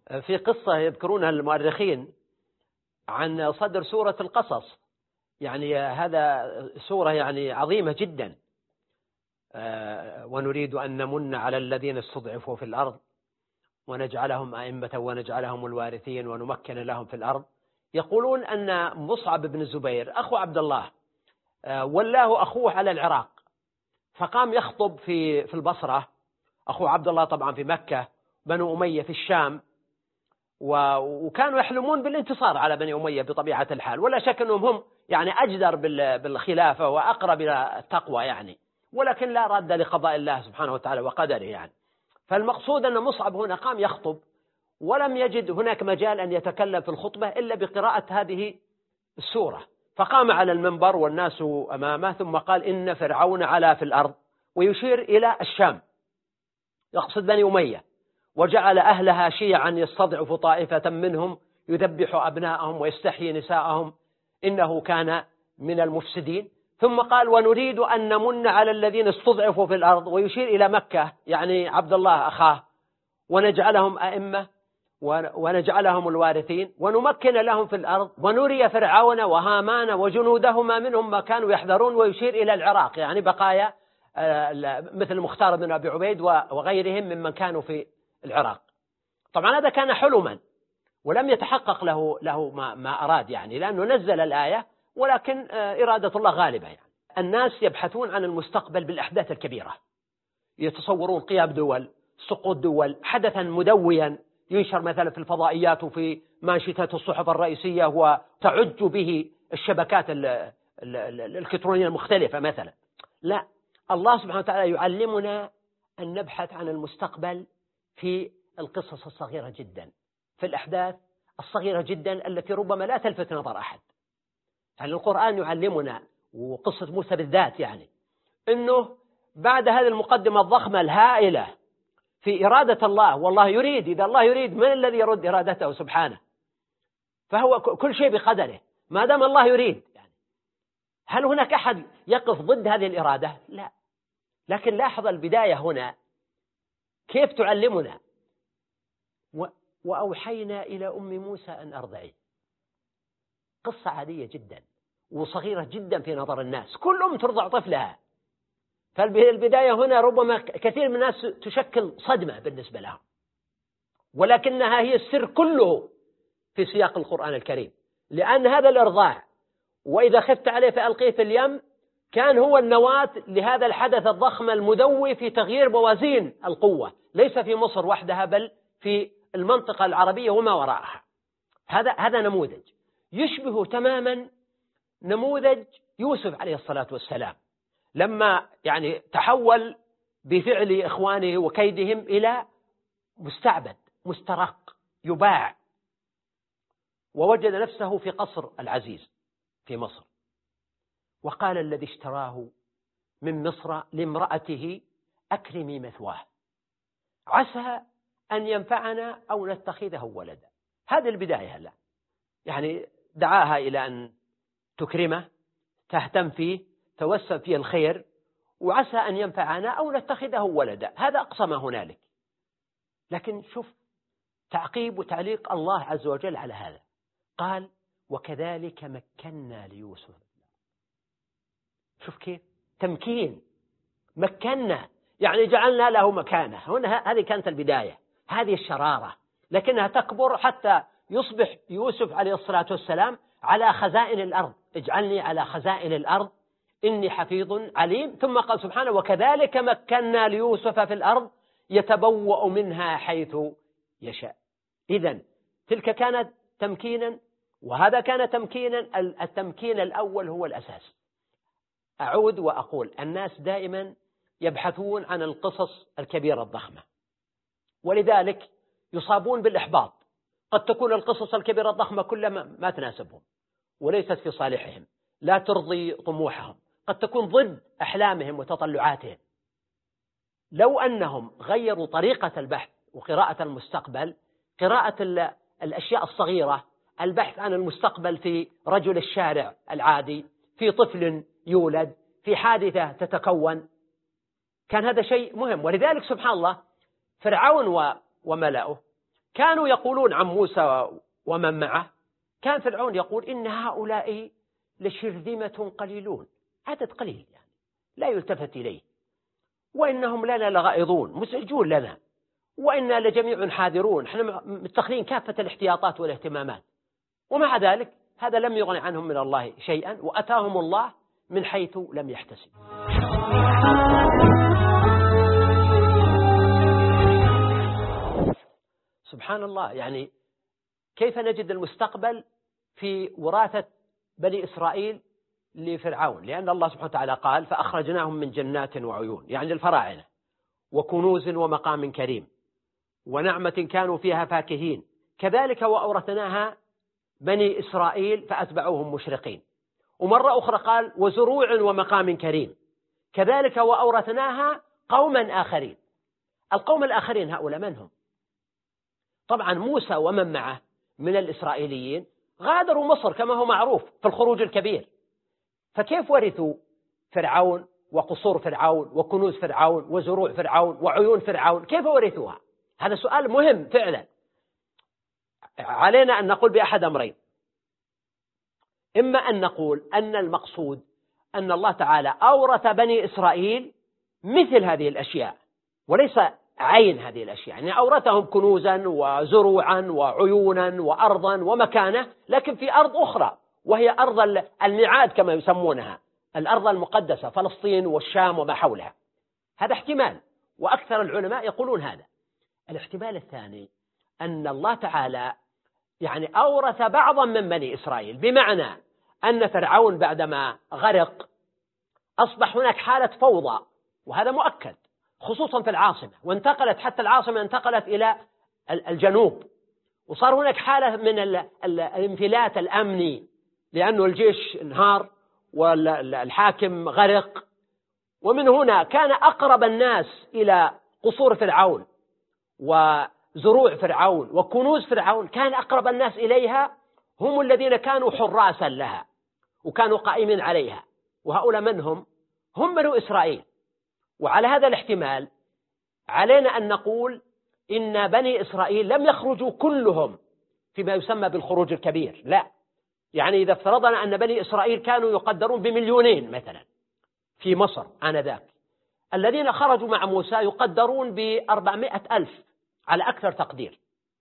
في قصة يذكرونها المؤرخين عن صدر سورة القصص، يعني هذا سورة يعني عظيمة جدا. ونريد أن نمن على الذين استضعفوا في الأرض ونجعلهم أئمة ونجعلهم الوارثين ونمكن لهم في الأرض. يقولون أن مصعب بن الزبير أخو عبد الله ولاه أخوه على العراق، فقام يخطب في البصرة، أخو عبد الله طبعا في مكة، بنو أمية في الشام، وكانوا يحلمون بالانتصار على بني أمية بطبيعة الحال، ولا شك أنهم هم يعني أجدر بالخلافة وأقرب إلى التقوى يعني، ولكن لا رد لقضاء الله سبحانه وتعالى وقدره يعني. فالمقصود أن مصعب هنا قام يخطب ولم يجد هناك مجال أن يتكلم في الخطبة إلا بقراءة هذه السورة، فقام على المنبر والناس أمامه ثم قال إن فرعون علا في الأرض، ويشير إلى الشام يقصد بني أمية، وجعل أهلها شيعا يستضعف طائفة منهم يذبح أبناءهم ويستحيي نساءهم إنه كان من المفسدين. ثم قال ونريد أن نمن على الذين استضعفوا في الأرض، ويشير إلى مكة يعني عبد الله أخاه، ونجعلهم أئمة ونجعلهم الوارثين ونمكن لهم في الأرض ونري فرعون وهامان وجنودهما منهم ما كانوا يحذرون، ويشير إلى العراق يعني بقايا مثل مختار بن أبي عبيد وغيرهم ممن كانوا في العراق. طبعا هذا كان حلما ولم يتحقق له ما أراد يعني، لأنه نزل الآية، ولكن إرادة الله غالبة يعني. الناس يبحثون عن المستقبل بالأحداث الكبيرة، يتصورون قيام دول، سقوط دول، حدثا مدويا ينشر مثلا في الفضائيات وفي مانشيتات الصحف الرئيسية وتعج به الشبكات الإلكترونية المختلفة مثلا. لا، الله سبحانه وتعالى يعلمنا أن نبحث عن المستقبل في القصص الصغيرة جدا، في الأحداث الصغيرة جدا التي ربما لا تلفت نظر أحد. يعني القرآن يعلمنا، وقصة موسى بالذات يعني، أنه بعد هذه المقدمة الضخمة الهائلة في إرادة الله، والله يريد، إذا الله يريد من الذي يرد إرادته سبحانه؟ فهو كل شيء بقدره ما دام الله يريد يعني. هل هناك أحد يقف ضد هذه الإرادة؟ لا. لكن لاحظ البداية هنا كيف تعلمنا، وأوحينا إلى أم موسى أن أرضعيه. قصة عادية جدا وصغيرة جدا في نظر الناس، كل أم ترضع طفلها. فالبداية هنا ربما كثير من الناس تشكل صدمة بالنسبة لهم، ولكنها هي السر كله في سياق القرآن الكريم، لأن هذا الإرضاع وإذا خفت عليه فألقيه في اليم كان هو النواة لهذا الحدث الضخم المدوي في تغيير موازين القوة، ليس في مصر وحدها بل في المنطقة العربية وما وراءها. هذا نموذج يشبه تماما نموذج يوسف عليه الصلاة والسلام، لما يعني تحول بفعل إخوانه وكيدهم إلى مستعبد مسترق يباع، ووجد نفسه في قصر العزيز في مصر، وقال الذي اشتراه من مصر لامرأته أكرمي مثواه عسى أن ينفعنا أو نتخذه ولدا. هذه البداية هلا يعني دعاها إلى أن تكرمه، تهتم فيه، توسم فيه الخير، وعسى أن ينفعنا أو نتخذه ولدا. هذا أقصى ما هنالك. لكن شوف تعقيب وتعليق الله عز وجل على هذا، قال وكذلك مكنا ليوسف. شوف كيف تمكين، مكنا يعني جعلنا له مكانه. هنا هذه كانت البداية، هذه الشرارة، لكنها تكبر حتى يصبح يوسف عليه الصلاة والسلام على خزائن الأرض. اجعلني على خزائن الأرض إني حفيظ عليم. ثم قال سبحانه وكذلك مكنا ليوسف في الأرض يتبوأ منها حيث يشاء. إذن تلك كانت تمكينا وهذا كان تمكينا. التمكين الأول هو الأساس. أعود وأقول الناس دائما يبحثون عن القصص الكبيرة الضخمة، ولذلك يصابون بالإحباط. قد تكون القصص الكبيرة الضخمة كلها ما تناسبهم وليست في صالحهم، لا ترضي طموحهم، قد تكون ضد أحلامهم وتطلعاتهم. لو أنهم غيروا طريقة البحث وقراءة المستقبل، قراءة الأشياء الصغيرة، البحث عن المستقبل في رجل الشارع العادي، في طفل يولد، في حادثة تتكون، كان هذا شيء مهم. ولذلك سبحان الله فرعون وملأه كانوا يقولون عن موسى ومن معه، كان فرعون يقول إن هؤلاء لشرذمة قليلون، عدد قليل يعني لا يلتفت إليه، وإنهم لنا لغائظون مزعجون لنا، وإنا لجميع حاذرون، احنا متخذين كافة الاحتياطات والاهتمامات. ومع ذلك هذا لم يغن عنهم من الله شيئا، وأتاهم الله من حيث لم يحتسب. سبحان الله، يعني كيف نجد المستقبل في وراثة بني إسرائيل لفرعون؟ لأن الله سبحانه وتعالى قال فأخرجناهم من جنات وعيون، يعني الفراعنة، وكنوز ومقام كريم ونعمة كانوا فيها فاكهين، كذلك وأورثناها بني إسرائيل فأتبعوهم مشرقين. ومرة أخرى قال وزروع ومقام كريم، كذلك وأورثناها قوما آخرين. القوم الآخرين هؤلاء من هم؟ طبعا موسى ومن معه من الإسرائيليين غادروا مصر كما هو معروف في الخروج الكبير، فكيف ورثوا فرعون وقصور فرعون وكنوز فرعون وزروع فرعون وعيون فرعون؟ كيف ورثوها؟ هذا سؤال مهم فعلا. علينا أن نقول بأحد أمرين: إما أن نقول أن المقصود أن الله تعالى أورث بني إسرائيل مثل هذه الأشياء وليس عين هذه الأشياء، يعني أورثهم كنوزا وزروعا وعيونا وأرضا ومكانة، لكن في أرض أخرى وهي أرض الميعاد كما يسمونها، الأرض المقدسة، فلسطين والشام وما حولها. هذا احتمال، وأكثر العلماء يقولون هذا. الاحتمال الثاني أن الله تعالى يعني أورث بعضا من بني إسرائيل، بمعنى أن فرعون بعدما غرق أصبح هناك حالة فوضى، وهذا مؤكد خصوصا في العاصمة، وانتقلت حتى العاصمة انتقلت إلى الجنوب، وصار هناك حالة من الانفلات الأمني لأنه الجيش انهار والحاكم غرق. ومن هنا كان أقرب الناس إلى قصور فرعون وزروع فرعون وكنوز فرعون، كان أقرب الناس إليها هم الذين كانوا حراسا لها وكانوا قائمين عليها، وهؤلاء من هم؟ هم بنو إسرائيل. وعلى هذا الاحتمال علينا أن نقول إن بني إسرائيل لم يخرجوا كلهم فيما يسمى بالخروج الكبير، لا، يعني إذا افترضنا أن بني إسرائيل كانوا يقدرون ب2,000,000 مثلا في مصر آنذاك، الذين خرجوا مع موسى يقدرون ب400,000 على أكثر تقدير،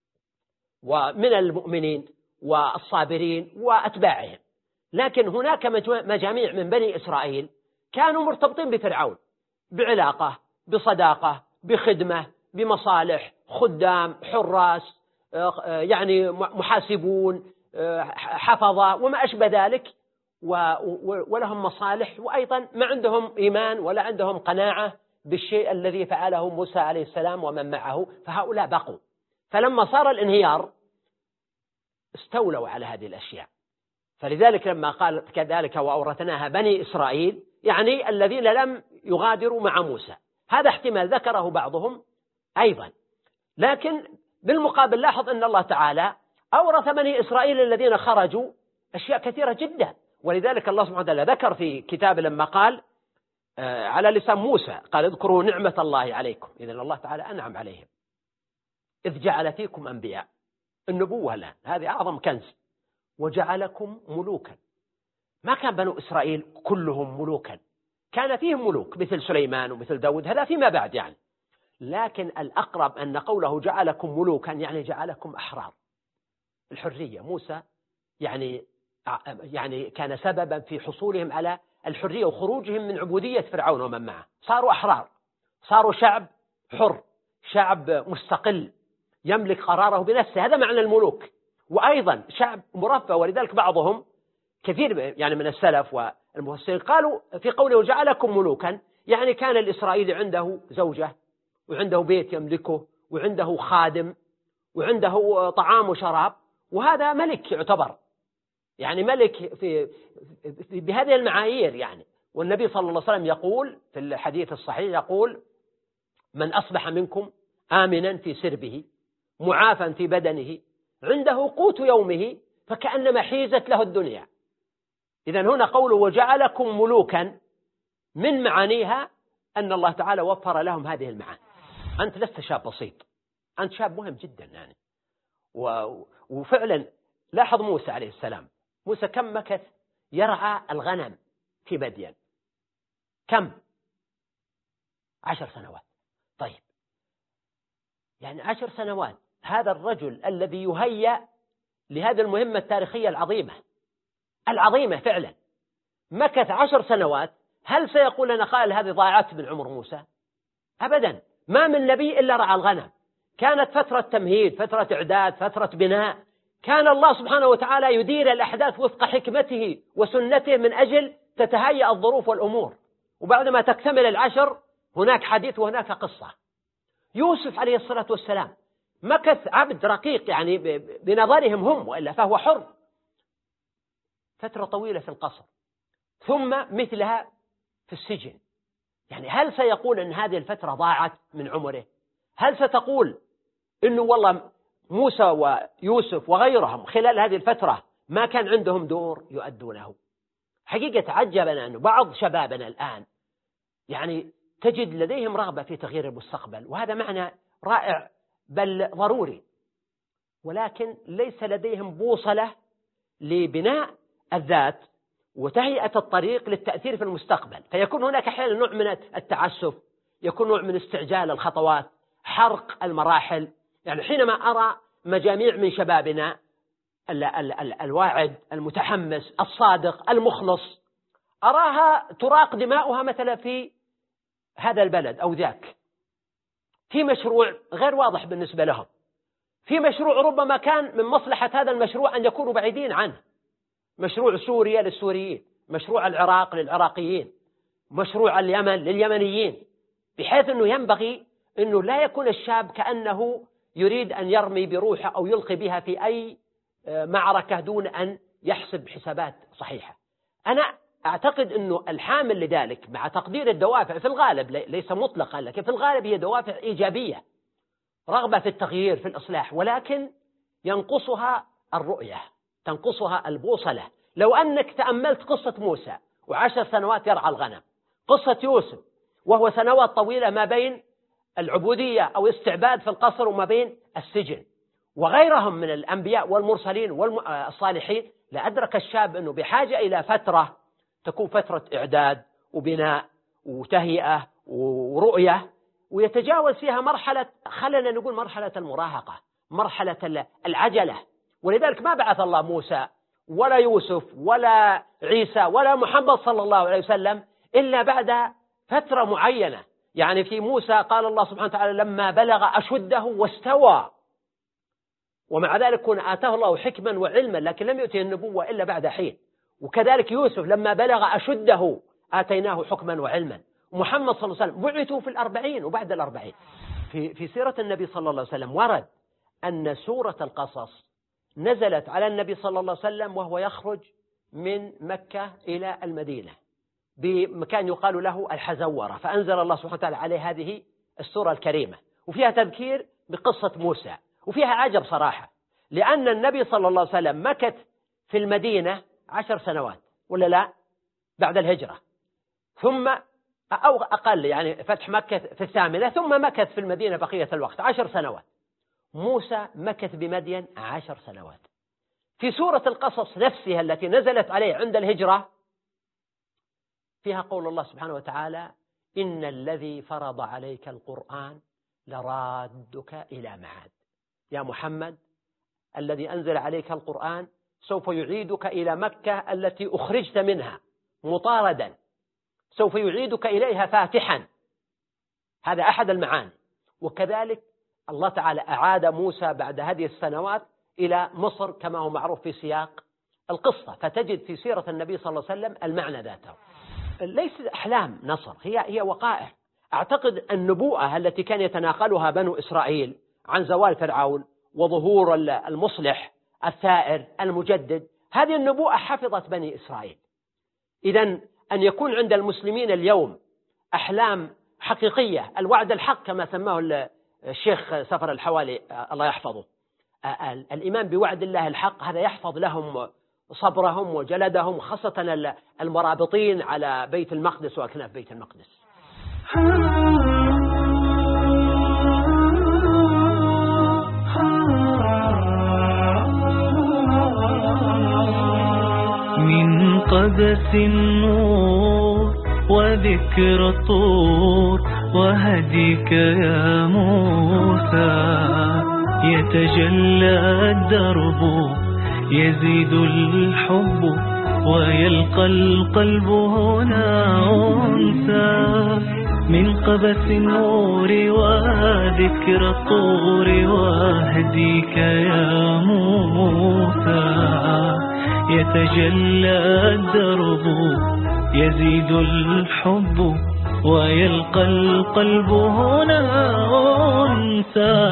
ومن المؤمنين والصابرين وأتباعهم. لكن هناك مجاميع من بني إسرائيل كانوا مرتبطين بفرعون بعلاقة، بصداقة، بخدمة، بمصالح، خدام، حراس، يعني محاسبون، حفظة وما أشبه ذلك، ولهم مصالح، وأيضا ما عندهم إيمان ولا عندهم قناعة بالشيء الذي فعله موسى عليه السلام ومن معه، فهؤلاء بقوا. فلما صار الانهيار استولوا على هذه الأشياء. فلذلك لما قال كذلك وأورثناها بني إسرائيل، يعني الذين لم يغادروا مع موسى. هذا احتمال ذكره بعضهم أيضا، لكن بالمقابل لاحظ أن الله تعالى أورث بني إسرائيل الذين خرجوا أشياء كثيرة جدا. ولذلك الله سبحانه وتعالى ذكر في كتاب لما قال على لسان موسى قال اذكروا نعمة الله عليكم، إذن الله تعالى أنعم عليهم إذ جعل فيكم أنبياء. النبوة الآن هذه أعظم كنز. وجعلكم ملوكا. ما كان بنو إسرائيل كلهم ملوكا، كان فيهم ملوك مثل سليمان ومثل داود، هذا فيما بعد يعني. لكن الأقرب أن قوله جعلكم ملوكا يعني جعلكم أحرار. الحرية، موسى يعني كان سببا في حصولهم على الحرية وخروجهم من عبودية فرعون ومن معه، صاروا أحرار، صاروا شعب حر، شعب مستقل يملك قراره بنفسه. هذا معنى الملوك. وأيضا شعب مرفه. ولذلك بعضهم كثير يعني من السلف والمفسرين قالوا في قوله جعلكم ملوكا يعني كان الإسرائيلي عنده زوجة وعنده بيت يملكه وعنده خادم وعنده طعام وشراب، وهذا ملك يعتبر، يعني ملك بهذه المعايير يعني. والنبي صلى الله عليه وسلم يقول في الحديث الصحيح يقول من أصبح منكم آمنا في سربه معافا في بدنه عنده قوت يومه فكأنما حيزت له الدنيا. إذن هنا قوله وجعلكم ملوكا من معانيها أن الله تعالى وفر لهم هذه المعاني. أنت لست شاب بسيط، أنت شاب مهم جدا يعني. وفعلا لاحظ موسى عليه السلام، موسى كم مكث يرعى الغنم في مدين؟ كم؟ 10 سنوات. طيب يعني 10 سنوات، هذا الرجل الذي يهيأ لهذه المهمة التاريخية العظيمة فعلا مكث 10 سنوات. هل سيقول لنا قائل هذه ضاعت من عمر موسى؟ أبدا، ما من نبي إلا رعى الغنم. كانت فترة تمهيد، فترة إعداد، فترة بناء. كان الله سبحانه وتعالى يدير الأحداث وفق حكمته وسنته من أجل تتهيأ الظروف والأمور، وبعدما تكتمل 10 هناك حديث وهناك قصة. يوسف عليه الصلاة والسلام مكث عبد رقيق يعني بنظرهم هم، وإلا فهو حر، فترة طويلة في القصر، ثم مثلها في السجن. يعني هل سيقول أن هذه الفترة ضاعت من عمره؟ هل ستقول أنه والله موسى ويوسف وغيرهم خلال هذه الفترة ما كان عندهم دور يؤدونه؟ حقيقة تعجبنا أنه بعض شبابنا الآن يعني تجد لديهم رغبة في تغيير المستقبل، وهذا معنى رائع بل ضروري، ولكن ليس لديهم بوصلة لبناء الذات وتهيئة الطريق للتأثير في المستقبل. فيكون هناك أحيانا نوع من التعسف، يكون نوع من استعجال الخطوات، حرق المراحل. يعني حينما أرى مجاميع من شبابنا الواعد المتحمس الصادق المخلص، أراها تراق دماؤها مثلا في هذا البلد أو ذاك، في مشروع غير واضح بالنسبة لهم، في مشروع ربما كان من مصلحة هذا المشروع أن يكونوا بعيدين عنه، مشروع سوريا للسوريين، مشروع العراق للعراقيين، مشروع اليمن لليمنيين، بحيث أنه ينبغي أنه لا يكون الشاب كأنه يريد أن يرمي بروحه أو يلقي بها في أي معركة دون أن يحسب حسابات صحيحة. أنا أعتقد أنه الحامل لذلك مع تقدير الدوافع في الغالب ليس مطلقا، لكن في الغالب هي دوافع إيجابية، رغبة في التغيير في الإصلاح، ولكن ينقصها الرؤية، تنقصها البوصلة. لو أنك تأملت قصة موسى و10 سنوات يرعى الغنم، قصة يوسف وهو سنوات طويلة ما بين العبودية أو استعباد في القصر وما بين السجن، وغيرهم من الأنبياء والمرسلين والصالحين، لأدرك الشاب أنه بحاجة إلى فترة تكون فترة إعداد وبناء وتهيئة ورؤية، ويتجاوز فيها مرحلة، خلنا نقول مرحلة المراهقة، مرحلة العجلة. ولذلك ما بعث الله موسى ولا يوسف ولا عيسى ولا محمد صلى الله عليه وسلم إلا بعد فترة معينة. يعني في موسى قال الله سبحانه وتعالى لما بلغ أشده واستوى، ومع ذلك كون آتاه الله حكما وعلما، لكن لم يؤته النبوة إلا بعد حين. وكذلك يوسف لما بلغ أشده آتيناه حكما وعلما. ومحمد صلى الله عليه وسلم بعثوا في 40 وبعد 40. في سيرة النبي صلى الله عليه وسلم ورد أن سورة القصص نزلت على النبي صلى الله عليه وسلم وهو يخرج من مكة إلى المدينة بمكان يقال له الحزورة، فأنزل الله سبحانه وتعالى عليه هذه السورة الكريمة، وفيها تذكير بقصة موسى، وفيها عجب صراحة، لأن النبي صلى الله عليه وسلم مكث في المدينة 10 سنوات ولا لا بعد الهجرة، ثم أو أقل يعني فتح مكة في 8، ثم مكث في المدينة بقية الوقت 10 سنوات. موسى مكث بمدين 10 سنوات. في سورة القصص نفسها التي نزلت عليه عند الهجرة فيها قول الله سبحانه وتعالى إن الذي فرض عليك القرآن لرادك إلى معاد. يا محمد الذي أنزل عليك القرآن سوف يعيدك إلى مكة التي أخرجت منها مطاردا، سوف يعيدك إليها فاتحا. هذا أحد المعاني. وكذلك الله تعالى أعاد موسى بعد هذه السنوات إلى مصر كما هو معروف في سياق القصة، فتجد في سيرة النبي صلى الله عليه وسلم المعنى ذاته. ليس أحلام نصر، هي وقائع. أعتقد النبوءة التي كان يتناقلها بنو إسرائيل عن زوال فرعون وظهور المصلح الثائر المجدد، هذه النبوءة حفظت بني إسرائيل. إذن أن يكون عند المسلمين اليوم أحلام حقيقية، الوعد الحق كما سماه الشيخ سفر الحوالي الله يحفظه، الإيمان بوعد الله الحق، هذا يحفظ لهم صبرهم وجلدهم، خاصة المرابطين على بيت المقدس وأكناف بيت المقدس. قبس النور وذكر الطور وهديك يا موسى، يتجلى الدرب يزيد الحب ويلقى القلب هنا أنسى. من قبس النور وذكر الطور وهديك يا موسى، يتجلى الدرب يزيد الحب ويلقى القلب هنا أنسى.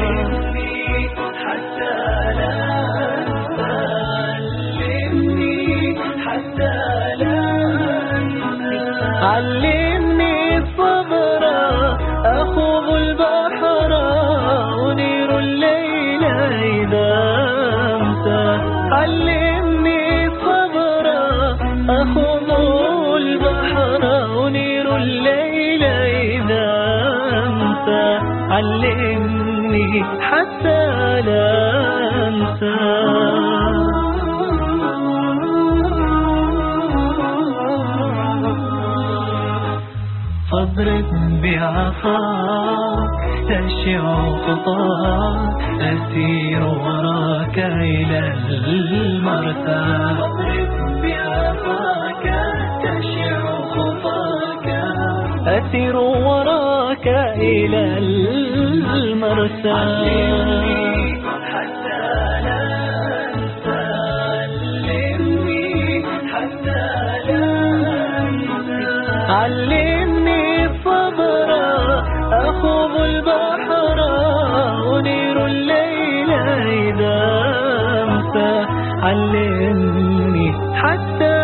علمني الصبر أخوض البحر أنير الليل إذا أمسى. علمني الصبر أخوض البحر أنير الليل إذا أمسى. علمني حتى لا أنسى. فاضرب بعصاك تشع خطاك أسير وراك إلى المرسى. فاضرب بعصاك تشع خطاك أسير وراك إلى المرسى. علمني حتى لا أنسى. علمني حتى لا أنسى. علمني الصبر أخوض البحر أنير الليل إذا أمسى. علمني حتى